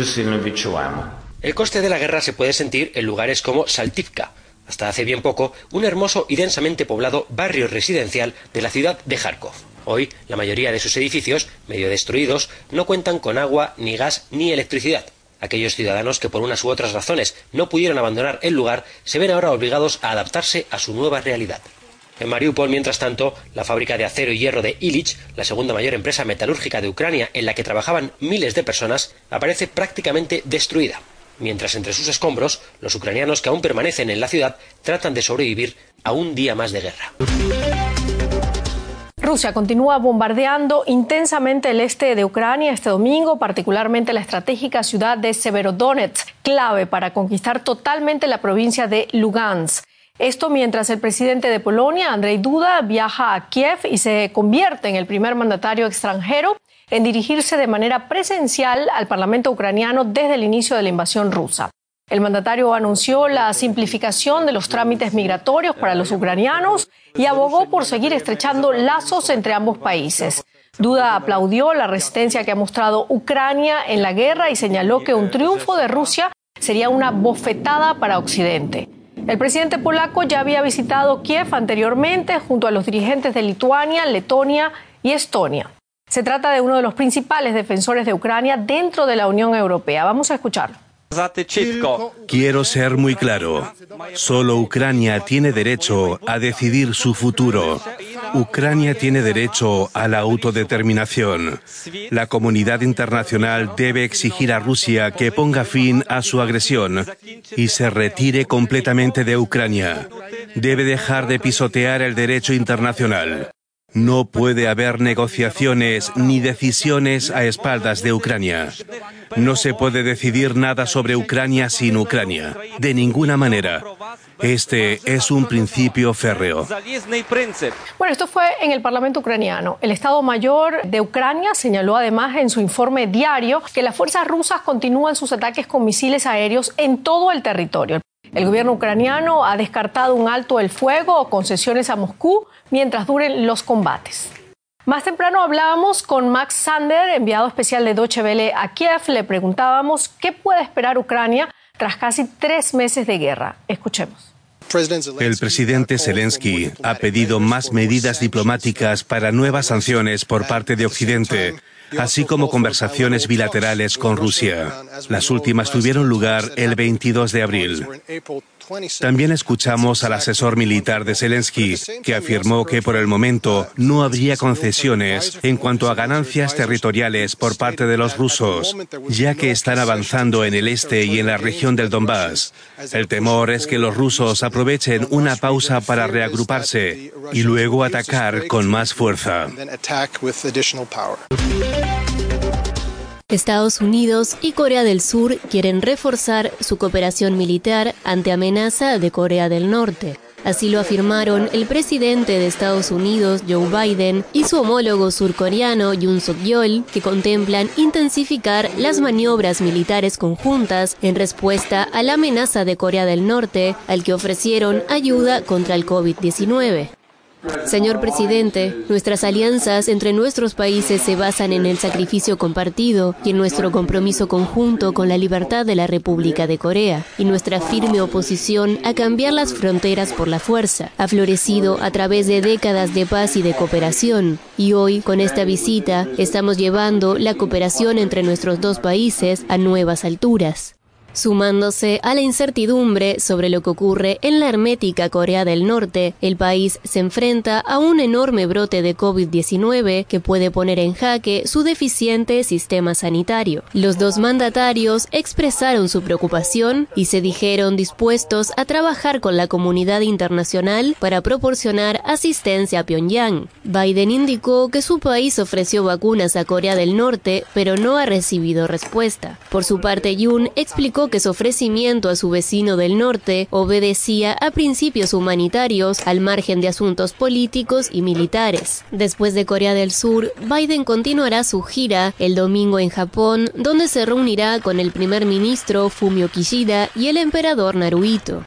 El coste de la guerra se puede sentir en lugares como Saltivka, hasta hace bien poco, un hermoso y densamente poblado barrio residencial de la ciudad de Kharkov. Hoy, la mayoría de sus edificios, medio destruidos, no cuentan con agua, ni gas, ni electricidad. Aquellos ciudadanos que por unas u otras razones no pudieron abandonar el lugar, se ven ahora obligados a adaptarse a su nueva realidad. En Mariupol, mientras tanto, la fábrica de acero y hierro de Illich, la segunda mayor empresa metalúrgica de Ucrania en la que trabajaban miles de personas, aparece prácticamente destruida. Mientras entre sus escombros, los ucranianos que aún permanecen en la ciudad tratan de sobrevivir a un día más de guerra. Rusia continúa bombardeando intensamente el este de Ucrania este domingo, particularmente la estratégica ciudad de Severodonetsk, clave para conquistar totalmente la provincia de Lugansk. Esto mientras el presidente de Polonia, Andrzej Duda, viaja a Kiev y se convierte en el primer mandatario extranjero en dirigirse de manera presencial al Parlamento ucraniano desde el inicio de la invasión rusa. El mandatario anunció la simplificación de los trámites migratorios para los ucranianos y abogó por seguir estrechando lazos entre ambos países. Duda aplaudió la resistencia que ha mostrado Ucrania en la guerra y señaló que un triunfo de Rusia sería una bofetada para Occidente. El presidente polaco ya había visitado Kiev anteriormente junto a los dirigentes de Lituania, Letonia y Estonia. Se trata de uno de los principales defensores de Ucrania dentro de la Unión Europea. Vamos a escucharlo. Quiero ser muy claro. Solo Ucrania tiene derecho a decidir su futuro. Ucrania tiene derecho a la autodeterminación. La comunidad internacional debe exigir a Rusia que ponga fin a su agresión y se retire completamente de Ucrania. Debe dejar de pisotear el derecho internacional. No puede haber negociaciones ni decisiones a espaldas de Ucrania. No se puede decidir nada sobre Ucrania sin Ucrania, de ninguna manera. Este es un principio férreo. Bueno, esto fue en el Parlamento ucraniano. El Estado Mayor de Ucrania señaló además en su informe diario que las fuerzas rusas continúan sus ataques con misiles aéreos en todo el territorio. El gobierno ucraniano ha descartado un alto el fuego o concesiones a Moscú mientras duren los combates. Más temprano hablábamos con Max Sander, enviado especial de Deutsche Welle a Kiev. Le preguntábamos qué puede esperar Ucrania tras casi tres meses de guerra. Escuchemos. El presidente Zelensky ha pedido más medidas diplomáticas para nuevas sanciones por parte de Occidente, así como conversaciones bilaterales con Rusia. Las últimas tuvieron lugar el veintidós de abril. También escuchamos al asesor militar de Zelensky, que afirmó que por el momento no habría concesiones en cuanto a ganancias territoriales por parte de los rusos, ya que están avanzando en el este y en la región del Donbass. El temor es que los rusos aprovechen una pausa para reagruparse y luego atacar con más fuerza. Estados Unidos y Corea del Sur quieren reforzar su cooperación militar ante amenaza de Corea del Norte. Así lo afirmaron el presidente de Estados Unidos, Joe Biden, y su homólogo surcoreano, Yoon Suk-yeol, que contemplan intensificar las maniobras militares conjuntas en respuesta a la amenaza de Corea del Norte, al que ofrecieron ayuda contra el COVID diecinueve. Señor presidente, nuestras alianzas entre nuestros países se basan en el sacrificio compartido y en nuestro compromiso conjunto con la libertad de la República de Corea, y nuestra firme oposición a cambiar las fronteras por la fuerza, ha florecido a través de décadas de paz y de cooperación, y hoy, con esta visita, estamos llevando la cooperación entre nuestros dos países a nuevas alturas. Sumándose a la incertidumbre sobre lo que ocurre en la hermética Corea del Norte, el país se enfrenta a un enorme brote de COVID diecinueve que puede poner en jaque su deficiente sistema sanitario. Los dos mandatarios expresaron su preocupación y se dijeron dispuestos a trabajar con la comunidad internacional para proporcionar asistencia a Pyongyang. Biden indicó que su país ofreció vacunas a Corea del Norte, pero no ha recibido respuesta. Por su parte, Yoon explicó que su ofrecimiento a su vecino del norte obedecía a principios humanitarios al margen de asuntos políticos y militares. Después de Corea del Sur, Biden continuará su gira el domingo en Japón, donde se reunirá con el primer ministro Fumio Kishida y el emperador Naruhito.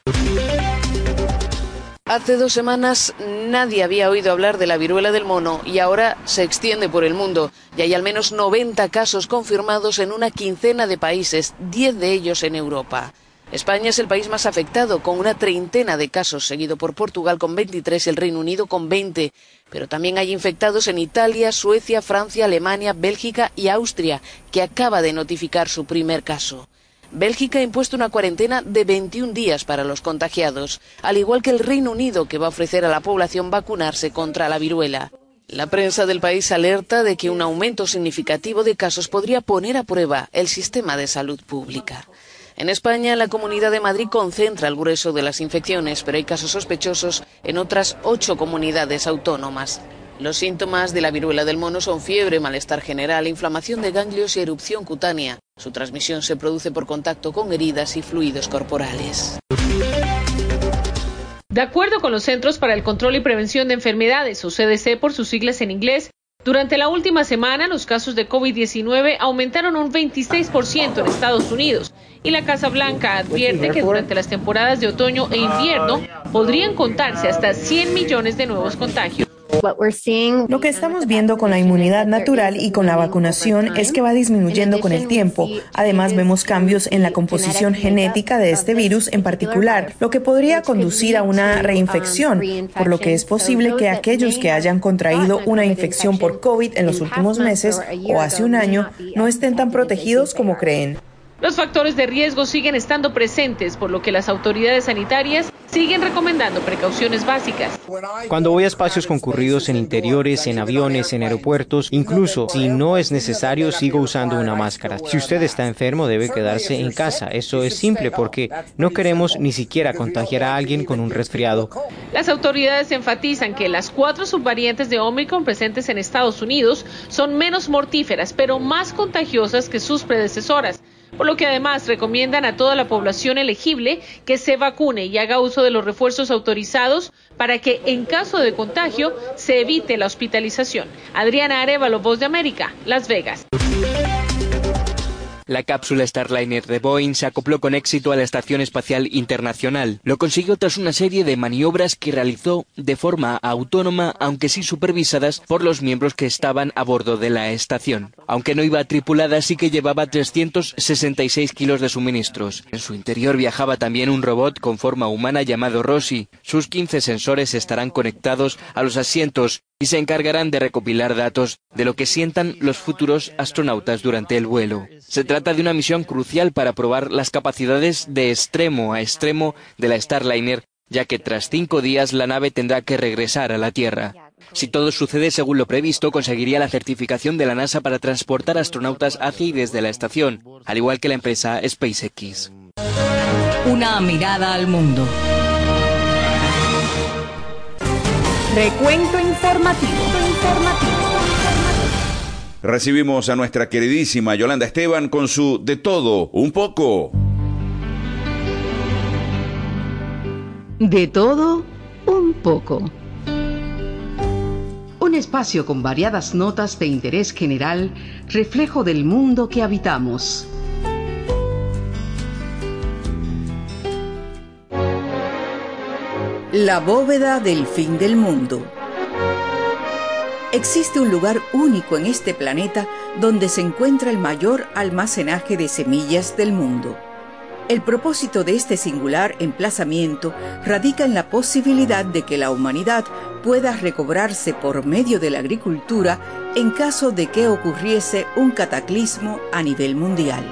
Hace dos semanas nadie había oído hablar de la viruela del mono y ahora se extiende por el mundo. Y hay al menos noventa casos confirmados en una quincena de países, diez de ellos en Europa. España es el país más afectado, con una treintena de casos, seguido por Portugal con veintitrés y el Reino Unido con veinte. Pero también hay infectados en Italia, Suecia, Francia, Alemania, Bélgica y Austria, que acaba de notificar su primer caso. Bélgica ha impuesto una cuarentena de veintiún días para los contagiados, al igual que el Reino Unido, que va a ofrecer a la población vacunarse contra la viruela. La prensa del país alerta de que un aumento significativo de casos podría poner a prueba el sistema de salud pública. En España, la Comunidad de Madrid concentra el grueso de las infecciones, pero hay casos sospechosos en otras ocho comunidades autónomas. Los síntomas de la viruela del mono son fiebre, malestar general, inflamación de ganglios y erupción cutánea. Su transmisión se produce por contacto con heridas y fluidos corporales. De acuerdo con los Centros para el Control y Prevención de Enfermedades, o C D C por sus siglas en inglés, durante la última semana los casos de COVID diecinueve aumentaron un veintiséis por ciento en Estados Unidos, y la Casa Blanca advierte que durante las temporadas de otoño e invierno podrían contarse hasta cien millones de nuevos contagios. Lo que estamos viendo con la inmunidad natural y con la vacunación es que va disminuyendo con el tiempo. Además, vemos cambios en la composición genética de este virus en particular, lo que podría conducir a una reinfección, por lo que es posible que aquellos que hayan contraído una infección por COVID en los últimos meses o hace un año no estén tan protegidos como creen. Los factores de riesgo siguen estando presentes, por lo que las autoridades sanitarias siguen recomendando precauciones básicas. Cuando voy a espacios concurridos en interiores, en aviones, en aeropuertos, incluso si no es necesario, sigo usando una máscara. Si usted está enfermo, debe quedarse en casa. Eso es simple porque no queremos ni siquiera contagiar a alguien con un resfriado. Las autoridades enfatizan que las cuatro subvariantes de Omicron presentes en Estados Unidos son menos mortíferas, pero más contagiosas que sus predecesoras, por lo que además recomiendan a toda la población elegible que se vacune y haga uso de los refuerzos autorizados para que, en caso de contagio, se evite la hospitalización. Adriana Arévalo, Voz de América, Las Vegas. La cápsula Starliner de Boeing se acopló con éxito a la Estación Espacial Internacional. Lo consiguió tras una serie de maniobras que realizó de forma autónoma, aunque sí supervisadas por los miembros que estaban a bordo de la estación. Aunque no iba tripulada, sí que llevaba trescientos sesenta y seis kilos de suministros. En su interior viajaba también un robot con forma humana llamado Rosie. Sus quince sensores estarán conectados a los asientos y se encargarán de recopilar datos de lo que sientan los futuros astronautas durante el vuelo. Se trata de una misión crucial para probar las capacidades de extremo a extremo de la Starliner, ya que tras cinco días la nave tendrá que regresar a la Tierra. Si todo sucede según lo previsto, conseguiría la certificación de la NASA para transportar astronautas hacia y desde la estación, al igual que la empresa SpaceX. Una mirada al mundo. Recuento informativo. Recibimos a nuestra queridísima Yolanda Esteban con su De Todo Un Poco. De todo un poco. Un espacio con variadas notas de interés general, reflejo del mundo que habitamos. La bóveda del fin del mundo. Existe un lugar único en este planeta donde se encuentra el mayor almacenaje de semillas del mundo. El propósito de este singular emplazamiento radica en la posibilidad de que la humanidad pueda recobrarse por medio de la agricultura en caso de que ocurriese un cataclismo a nivel mundial.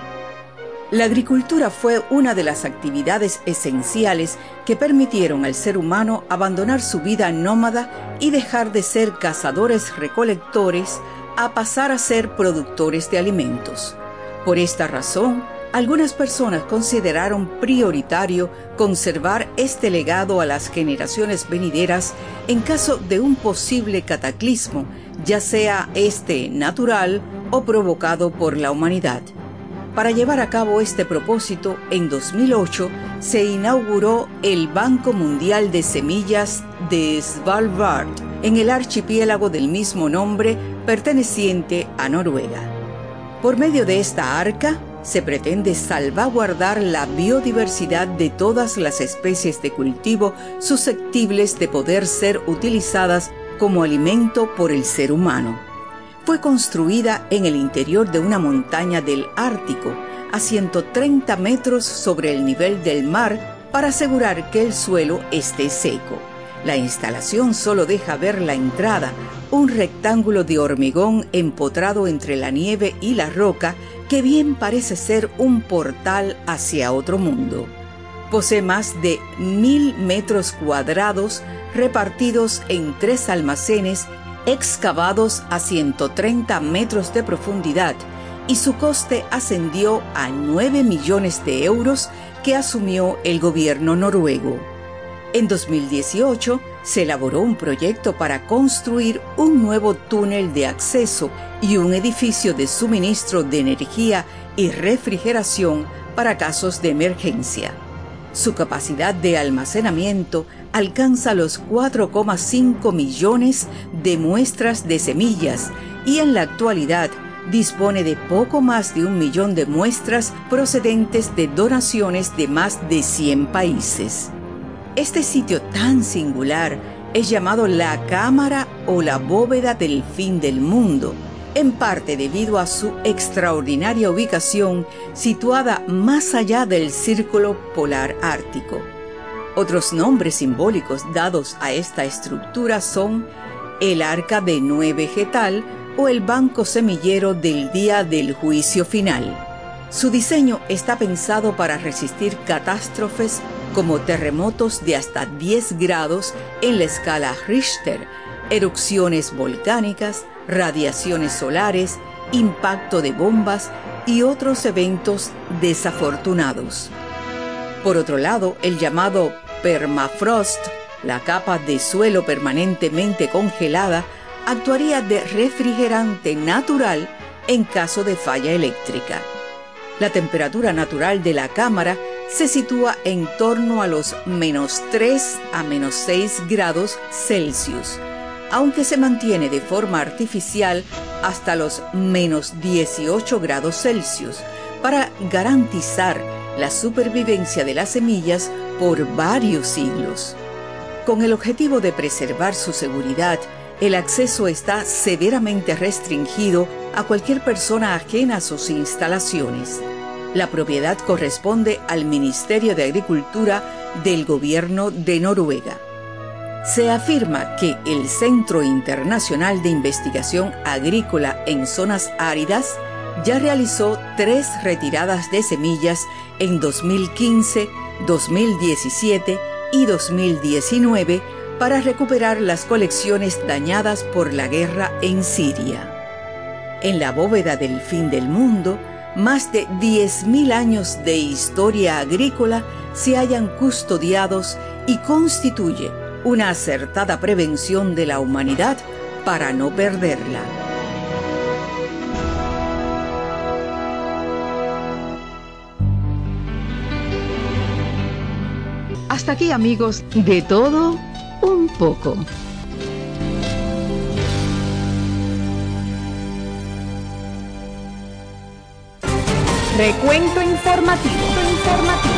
La agricultura fue una de las actividades esenciales que permitieron al ser humano abandonar su vida nómada y dejar de ser cazadores-recolectores a pasar a ser productores de alimentos. Por esta razón, algunas personas consideraron prioritario conservar este legado a las generaciones venideras en caso de un posible cataclismo, ya sea este natural o provocado por la humanidad. Para llevar a cabo este propósito, en dos mil ocho se inauguró el Banco Mundial de Semillas de Svalbard, en el archipiélago del mismo nombre perteneciente a Noruega. Por medio de esta arca, se pretende salvaguardar la biodiversidad de todas las especies de cultivo susceptibles de poder ser utilizadas como alimento por el ser humano. Fue construida en el interior de una montaña del Ártico, a ciento treinta metros sobre el nivel del mar, para asegurar que el suelo esté seco. La instalación solo deja ver la entrada, un rectángulo de hormigón empotrado entre la nieve y la roca, que bien parece ser un portal hacia otro mundo. Posee más de mil metros cuadrados repartidos en tres almacenes excavados a ciento treinta metros de profundidad, y su coste ascendió a nueve millones de euros que asumió el gobierno noruego. En dos mil dieciocho se elaboró un proyecto para construir un nuevo túnel de acceso y un edificio de suministro de energía y refrigeración para casos de emergencia. Su capacidad de almacenamiento alcanza los cuatro coma cinco millones de muestras de semillas y en la actualidad dispone de poco más de un millón de muestras procedentes de donaciones de más de cien países. Este sitio tan singular es llamado la Cámara o la Bóveda del Fin del Mundo, en parte debido a su extraordinaria ubicación situada más allá del Círculo Polar Ártico. Otros nombres simbólicos dados a esta estructura son el Arca de Noé vegetal o el Banco Semillero del Día del Juicio Final. Su diseño está pensado para resistir catástrofes como terremotos de hasta diez grados en la escala Richter, erupciones volcánicas, radiaciones solares, impacto de bombas y otros eventos desafortunados. Por otro lado, el llamado permafrost, la capa de suelo permanentemente congelada, actuaría de refrigerante natural en caso de falla eléctrica. La temperatura natural de la cámara se sitúa en torno a los menos tres a menos seis grados Celsius, aunque se mantiene de forma artificial hasta los menos dieciocho grados Celsius, para garantizar la supervivencia de las semillas por varios siglos. Con el objetivo de preservar su seguridad, el acceso está severamente restringido a cualquier persona ajena a sus instalaciones. La propiedad corresponde al Ministerio de Agricultura del Gobierno de Noruega. Se afirma que el Centro Internacional de Investigación Agrícola en Zonas Áridas ya realizó tres retiradas de semillas en dos mil quince, dos mil diecisiete y dos mil diecinueve para recuperar las colecciones dañadas por la guerra en Siria. En la bóveda del fin del mundo, más de diez mil años de historia agrícola se hallan custodiados y constituye una acertada prevención de la humanidad para no perderla. Hasta aquí, amigos, de todo un poco. Recuento informativo. informativo.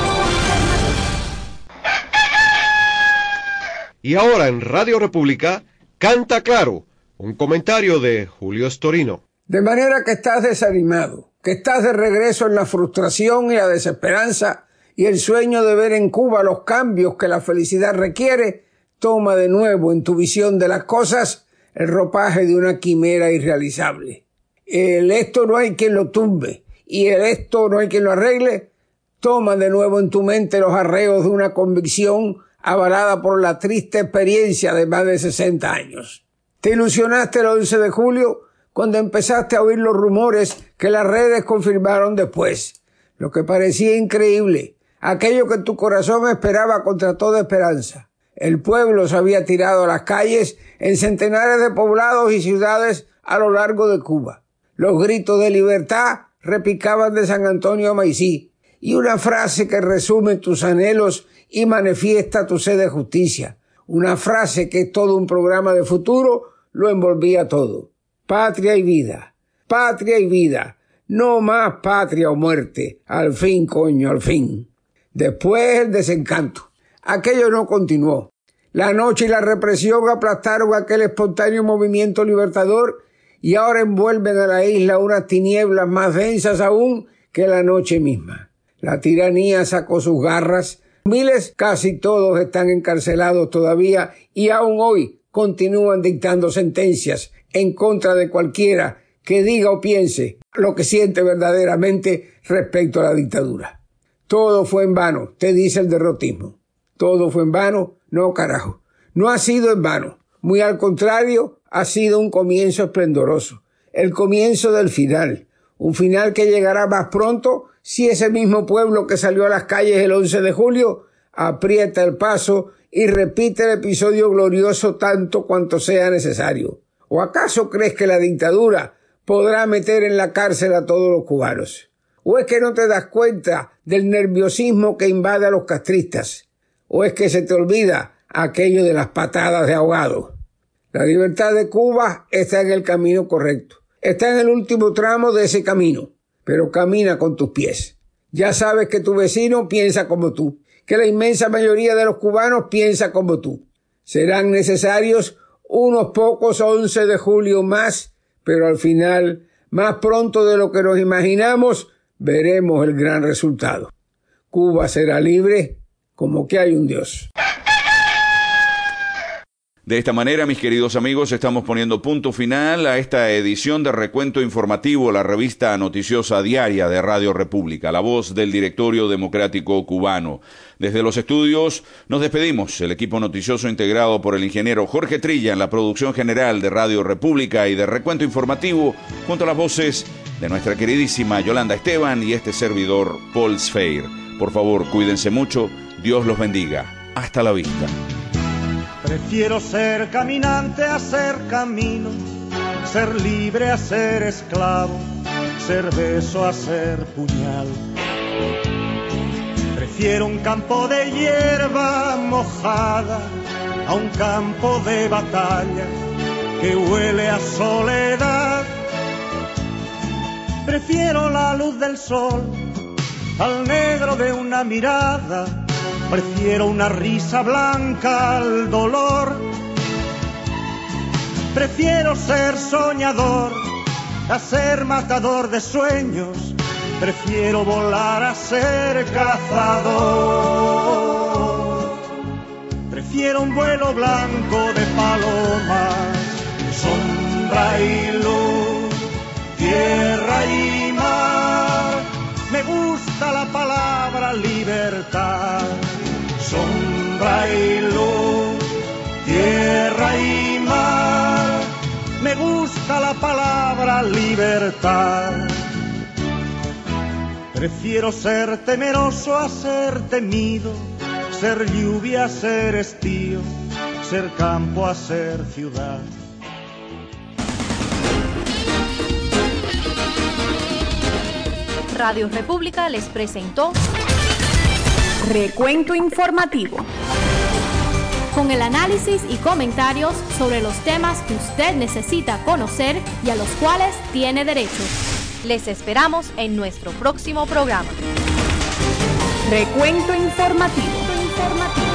Y ahora en Radio República, Canta Claro, un comentario de Julio Storino. De manera que estás desanimado, que estás de regreso en la frustración y la desesperanza y el sueño de ver en Cuba los cambios que la felicidad requiere, toma de nuevo en tu visión de las cosas el ropaje de una quimera irrealizable. El esto no hay quien lo tumbe y el esto no hay quien lo arregle, toma de nuevo en tu mente los arreos de una convicción avalada por la triste experiencia de más de sesenta años. Te ilusionaste el once de julio cuando empezaste a oír los rumores que las redes confirmaron después. Lo que parecía increíble, aquello que tu corazón esperaba contra toda esperanza. El pueblo se había tirado a las calles en centenares de poblados y ciudades a lo largo de Cuba. Los gritos de libertad repicaban de San Antonio a Maicí, y una frase que resume tus anhelos y manifiesta tu sed de justicia. Una frase que todo un programa de futuro lo envolvía todo. Patria y vida. Patria y vida. No más patria o muerte. Al fin, coño, al fin. Después el desencanto. Aquello no continuó. La noche y la represión aplastaron aquel espontáneo movimiento libertador y ahora envuelven a la isla unas tinieblas más densas aún que la noche misma. La tiranía sacó sus garras. Miles, casi todos, están encarcelados todavía y aún hoy continúan dictando sentencias en contra de cualquiera que diga o piense lo que siente verdaderamente respecto a la dictadura. Todo fue en vano, te dice el derrotismo. Todo fue en vano, no carajo. No ha sido en vano. Muy al contrario, ha sido un comienzo esplendoroso. El comienzo del final. Un final que llegará más pronto si ese mismo pueblo que salió a las calles el once de julio aprieta el paso y repite el episodio glorioso tanto cuanto sea necesario. ¿O acaso crees que la dictadura podrá meter en la cárcel a todos los cubanos? ¿O es que no te das cuenta del nerviosismo que invade a los castristas? ¿O es que se te olvida aquello de las patadas de ahogado? La libertad de Cuba está en el camino correcto. Está en el último tramo de ese camino. Pero camina con tus pies. Ya sabes que tu vecino piensa como tú, que la inmensa mayoría de los cubanos piensa como tú. Serán necesarios unos pocos once de julio más, pero al final, más pronto de lo que nos imaginamos, veremos el gran resultado. Cuba será libre como que hay un Dios. De esta manera, mis queridos amigos, estamos poniendo punto final a esta edición de Recuento Informativo, la revista noticiosa diaria de Radio República, la voz del Directorio Democrático Cubano. Desde los estudios nos despedimos, el equipo noticioso integrado por el ingeniero Jorge Trilla en la producción general de Radio República y de Recuento Informativo, junto a las voces de nuestra queridísima Yolanda Esteban y este servidor Paul Sfeir. Por favor, cuídense mucho, Dios los bendiga. Hasta la vista. Prefiero ser caminante a ser camino, ser libre a ser esclavo, ser beso a ser puñal. Prefiero un campo de hierba mojada a un campo de batalla que huele a soledad. Prefiero la luz del sol al negro de una mirada. Prefiero una risa blanca al dolor. Prefiero ser soñador a ser matador de sueños. Prefiero volar a ser cazador. Prefiero un vuelo blanco de palomas, sombra y luz, tierra y mar. Me gusta la palabra libertad. Sombra y luz, tierra y mar. Me gusta la palabra libertad. Prefiero ser temeroso a ser temido, ser lluvia a ser estío, ser campo a ser ciudad. Radio República les presentó Recuento informativo. Con el análisis y comentarios sobre los temas que usted necesita conocer y a los cuales tiene derecho. Les esperamos en nuestro próximo programa. Recuento informativo. informativo.